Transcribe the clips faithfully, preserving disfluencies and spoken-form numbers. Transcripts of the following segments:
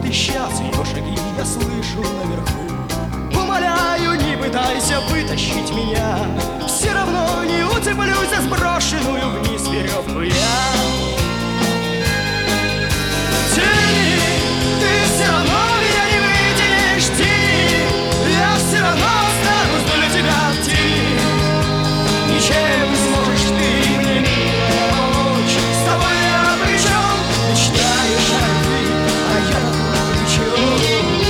сейчас ее шаги я слышу наверху. Умоляю, не пытайся вытащить меня, все равно не уцеплюсь за сброшенную вниз веревку я. Тяни, ты все равно меня не вытянешь, тяни, я все равно останусь для тебя в тени. Ничем не сможешь ты мне, милая, помочь, с тобой я при чем? Мечтаешь о любви, а я тут при чем?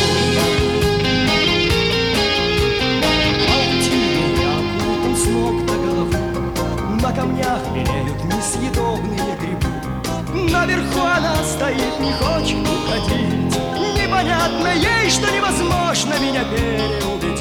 Паутиной я окутан с ног до головы, на камнях белеют несъедобные грибы. Наверху она стоит, не хочет уходить, непонятно ей, что невозможно меня переубедить.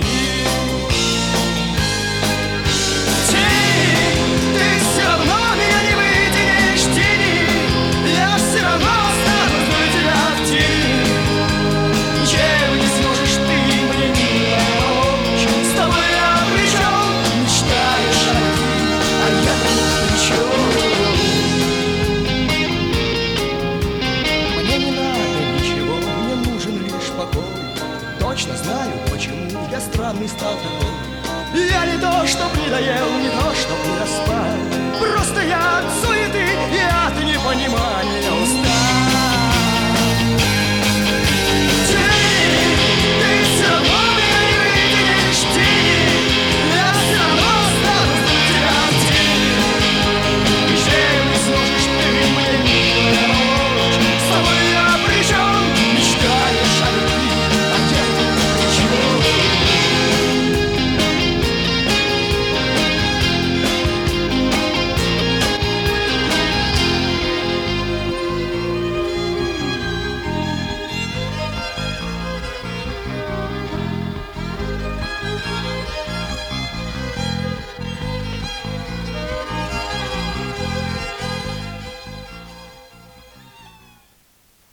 Точно знаю, почему я странный стал такой. Я не то, чтоб не доел, не то, чтоб не доспал. Просто я от суеты и от непонимания